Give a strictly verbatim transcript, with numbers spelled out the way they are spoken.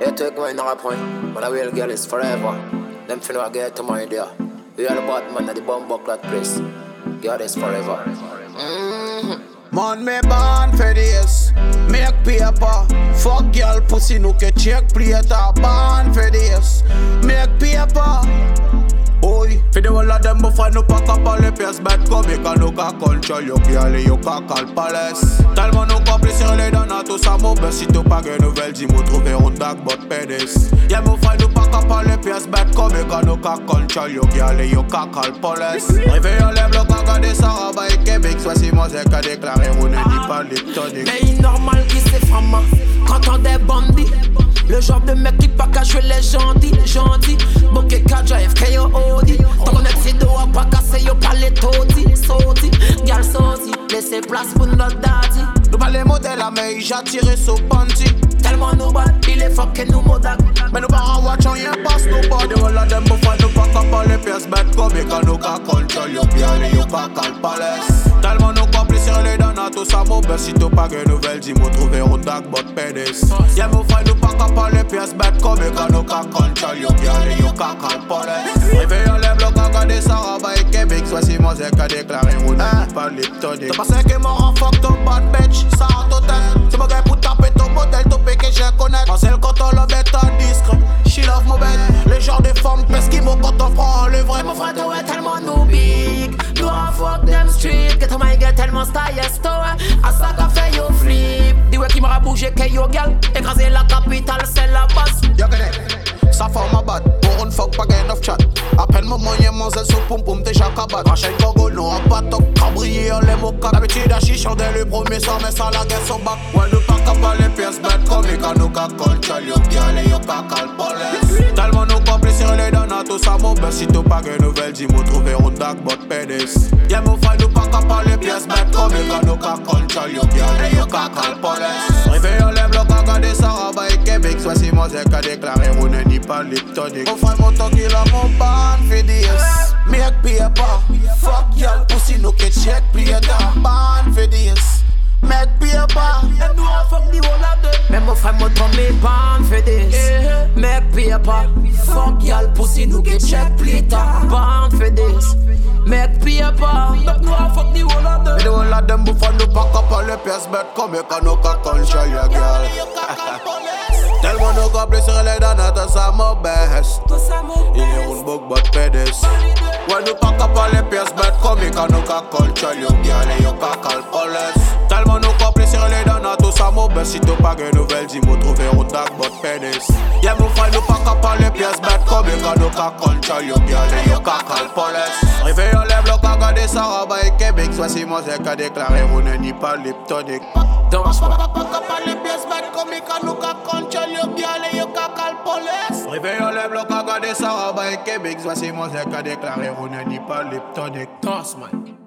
You take mine on a point, but a real girl is forever. Them finna get to my idea. We are the bad man at the bomb buckler place. God is forever. Mm-hmm. Man, me born for this. Make paper. Fuck girl pussy no ke check plata. Born for this. Make paper. Oi, for the whole of them before no pack up all the pièces bêtes comme et quand nous ka control yo girl yo ka cal palace. Tellement nous complicer les donnants tout ça mon best si tu pas de nouvelles dis-moi trouver un dag bot pédis. Y'a mon frère nous pack up all les pièces bêtes comme et quand nous ka control yo girl yo ka cal palace. Réveillons les blocs à garder ça rabat et Québec soit si moi c'est qu'à déclarer on ne dit pas l'électronique. Mais normal qui c'est femme quand on des bandits. Le genre de mec qui pas qu'à jouer les gentils, gentils. Bokeh Kaja, F K yo Audi. Ton connect si do a pas cassé yo pas les toti, sauti. Gal sauti, laissez place pour notre daddy. Nous pas les modèles à mais j'attire sur panty. Tellement nous bat, il est fucking nous modak. Mais nous pas en watch on y'a passe nous pas. De wall of them before nous pas qu'à parler pièces bêtes comme et quand nous qu'à control yo bien yo qu'à cal palace. Tellement nous complicer les donnants tout ça mon best si tu pas de nouvelles dis-moi trouver un dag bot pédis. Y'a mon frère nous pas qu'à parler pièces bêtes comme et quand nous qu'à control yo bien yo qu'à cal palace. Réveillons les blocs à garder ça rabat et Québec soit si moi c'est qu'à déclarer on ne dit pas l'électronique. T'as passé que mort en fuck ton bad bitch ça en total. C'est mon gars pour taper ton modèle ton péché je connais. Quand c'est le quand on le bête discret. She love mon bête. Les genres de femmes parce qu'ils m'ont quand on prend le vrai. Mon frère toi tellement nous big. Nous a fuck them street. Get on my girl tellement style store. A ça qu'a fait yo flip. Dis ouais qui m'aura bougé que yo gal. Écraser la capitale c'est la base. Yo connais. Ça forme ma bad, pour une fuck pas gain of chat. À peine mon moyen mon zèle sous poum poum déjà cabat. Rachel Gogo non en patok, cabrier en les mots. D'habitude à chichon dès le premier sang mais sans la guerre son bac. Ouais nous pas capable les pièces bêtes comme et quand nous ka control yo bien les yo ka cal police. Tellement nous complicer les donnants tout ça mon best si tu pas de nouvelles dis-moi trouver un dag bot pédis. Y'a mon frère nous pas capable les pièces bêtes comme et quand nous ka control yo bien les yo ka cal police. Réveillons les blocs à garder ça rabat et Québec soit si moi c'est qu'à déclarer on ne dit pas l'électronique. Mon frère mon temps qu'il a mon ban fait des make paper. Fuck y'all pussy no ke check plata. Ban fait des make paper. Et nous on fuck the whole of them. Même mon frère mon temps me ban fait des make paper. Fuck y'all pussy no ke check plata. Ban fait des make paper. Donc nous on fuck the whole of them. Mais the whole of them before nous pack up all les pièces bêtes comme et quand nous ka control ya girl. Tellement nous complicer les donnants tout ça mon best. Il est un bug bot pédis. Ouais nous pas capable les pièces bêtes comme et quand nous ka control yo bien les yo ka cal police. Tellement nous complicer les donnants tout ça mon best. Si tu pas de nouvelles dis-moi trouver un dag bot pédis. Y'a mon frère nous pas capable les pièces bêtes comme et quand nous ka control yo bien les yo ka cal police. Réveillons les blocs à garder ça rabat et Québec soit si moi c'est qu'à déclarer on ne dit pas l'électronique. Danse moi. Les pièces bêtes comme et quand nous ka control yo bien les yo ka cal police. Réveillons les blocs à garder ça rabat et Québec soit si moi c'est qu'à déclarer on ne dit pas l'électronique. Danse moi.